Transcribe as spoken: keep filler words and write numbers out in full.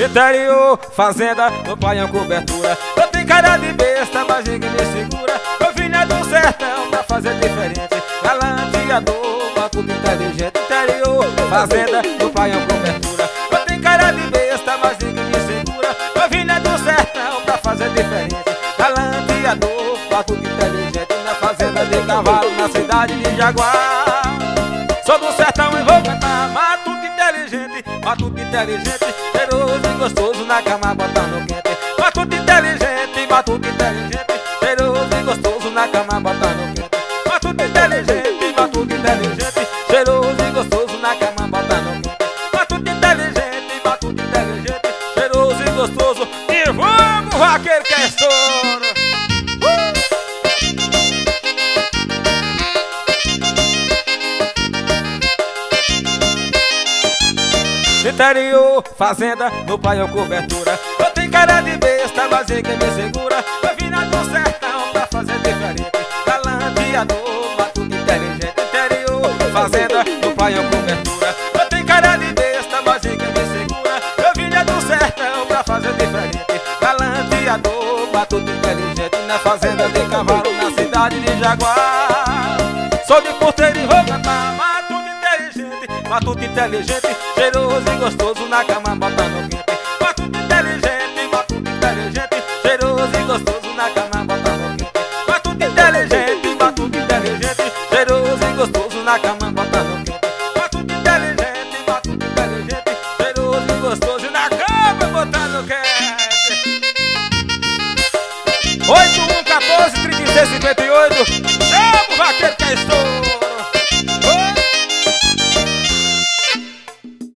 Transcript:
Interior, fazenda, no paião cobertura. Eu tenho cara de besta, mas ninguém me segura. Eu vim lá do sertão pra fazer diferente. Galanteador, batuque inteligente. Interior, fazenda, no paião cobertura. Eu tenho cara de besta, mas ninguém me segura. Eu vim lá do sertão pra fazer diferente. Galanteador, batuque inteligente. Na fazenda de cavalo, na cidade de Jaguar. Sou do sertão e vou cantar batuque inteligente. Batuque inteligente, cheiroso e gostoso, na cama botando quente. Batuque inteligente, batuque inteligente, cheiroso e gostoso, na cama botando quente. Batuque inteligente, batuque inteligente, cheiroso e gostoso, na cama botando quente. Batuque inteligente, batuque inteligente, cheiroso e gostoso. E vamos, vaqueiro, que é estouro! Interior, fazenda, no paião cobertura. Eu tenho cara de besta, mas ninguém me segura. Eu vim lá do sertão pra fazer diferente. Galanteador, batuque inteligente. Interior, fazenda, no paião cobertura. Eu tenho cara de besta, mas ninguém me segura. Eu vim lá do sertão pra fazer diferente. Galanteador, batuque inteligente. Na fazenda de cavalo, na cidade de Jaguar. Sou de porteiro e vou cantar batuque inteligente. Batuque inteligente, cheiroso e gostoso, na cama botando quente. Batuque inteligente, batuque inteligente, cheiroso e gostoso, na cama botando quente. Batuque inteligente, batuque inteligente, cheiroso e gostoso, na cama botando quente. Batuque inteligente, batuque inteligente, cheiroso e gostoso, na cama botando quente. Oito um quatorze trinta e seis cinquenta e oito